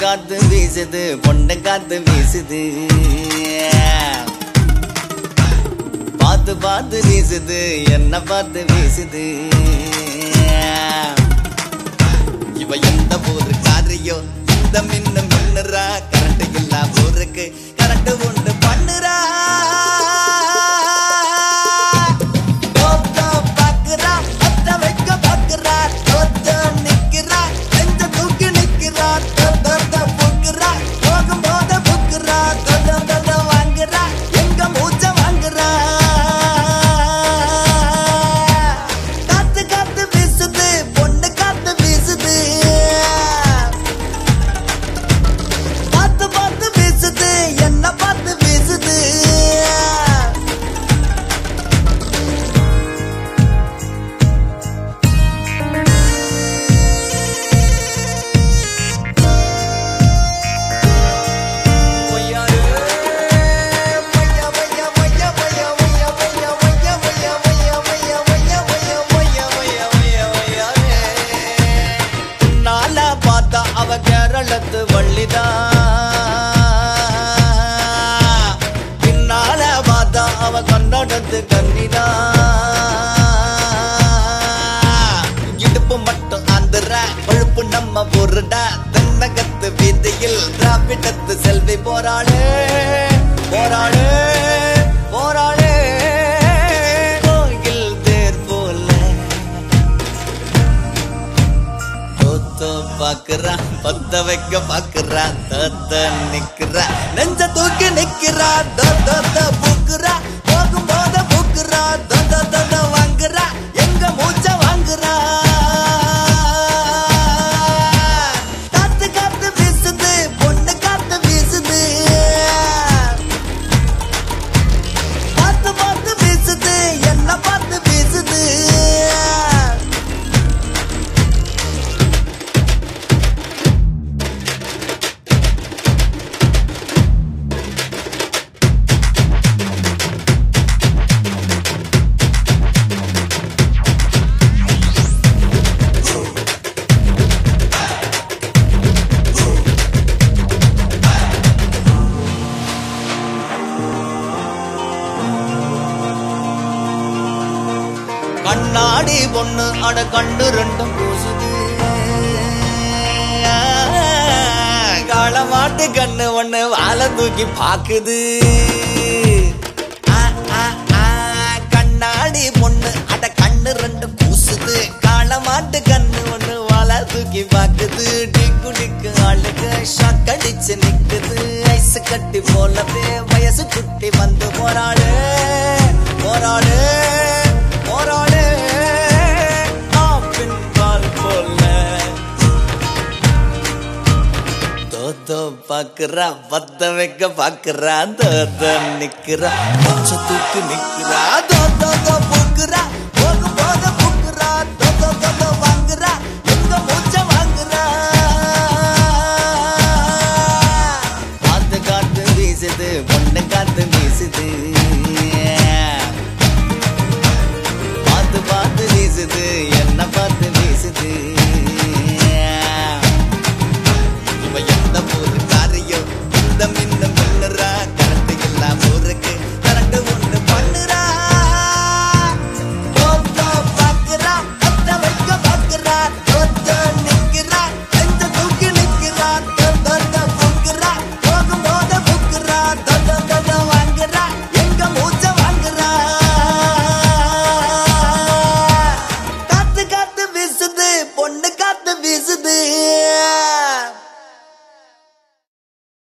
காத்து வீசுது பொண்ட காத்து வீசுது பார்த்து பார்த்து வீசுது என்ன பார்த்து வீசுது இவ எந்த ஊரு காரியோ இந்த மின்னு மின்னுறா கரண்ட் இல்லா ஊருக்கு கரண்ட் உண்டு பண்ணுறா அவ கேரளத்து வள்ளிதா பின்னால பார்த்தா அவ கன்னடத்து கன்னிதா இடுப்பு மட்டும் ஆந்திர கொழுப்பு நம்ம ஊருடா தென்னகத்து வீதியில் திராவிடத்து செல்வி போராளே போராளே போராளே கோயில் தேர் போல பாக்குறா பத்த வைக்க பாக்குறா தத்த நிக்கிறா நெஞ்ச தூக்கி நிக்கிறா பூக்குறா போகும் போத பூக்குறா வாங்குறா எங்க மூச்ச வாங்குறா காத்து காத்து வீசுது பொண்ணு காத்து வீசுது பார்த்து பார்த்து வீசுது என்ன பார்த்து வீசுது கண்ணாடி பொண்ணு அட கண்டு ரெண்டும் பூசுது காளமாட்டு கண்ணு ஒண்ணு வாழை தூக்கி பாக்குது கண்ணாடி பொண்ணு அட கண்ணு ரெண்டும் பூசுது காளமாட்டு கண்ணு ஒண்ணு வாழை தூக்கி பாக்குது டிக்கு டிக்கு ஆளுக்கு ஷாக் அடிச்சு நிக்குது ஐஸ் கட்டி போலவே வயசு குட்டி வந்து போராடு போராடு போராடு பாக்குறா பத்த வைக்க பாக்குறா நிக்கிறா தூக்கி நிக்கிறா